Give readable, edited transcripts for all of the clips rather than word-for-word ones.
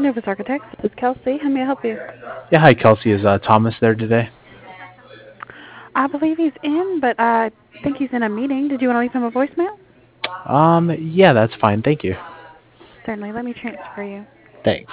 Rufus Architects. This is Kelsey. How may I help you? Yeah, hi Kelsey. Is Thomas there today? I believe he's in, but I think he's in a meeting. Did you want to leave him a voicemail? Yeah, that's fine. Thank you. Certainly. Let me transfer you. Thanks.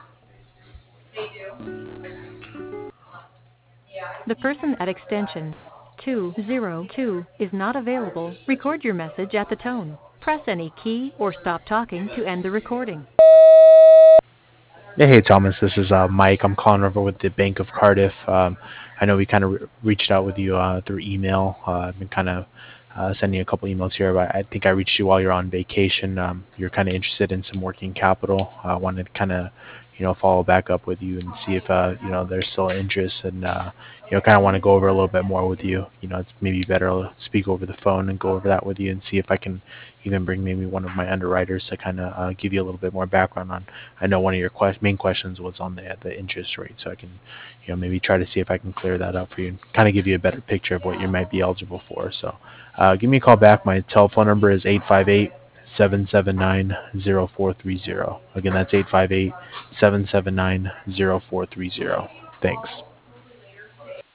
The person at extension 202 is not available. Record your message at the tone. Press any key or stop talking to end the recording. Yeah, hey Thomas. This is Mike. I'm calling over with the Bank of Cardiff. I know we kind of reached out with you through email. I've been kind of sending you a couple emails here, but I think I reached you while you're on vacation. You're kind of interested in some working capital. I wanted to kind of follow back up with you and see if there's still interest and kind of want to go over a little bit more with you. It's maybe better to speak over the phone and go over that with you and see if I can even bring maybe one of my underwriters to kind of give you a little bit more background on. I know one of your main questions was on the interest rate, so I can maybe try to see if I can clear that up for you and kind of give you a better picture of what you might be eligible for. So give me a call back. My telephone number is 858-779-0430. Again, that's 858-779-0430. Thanks.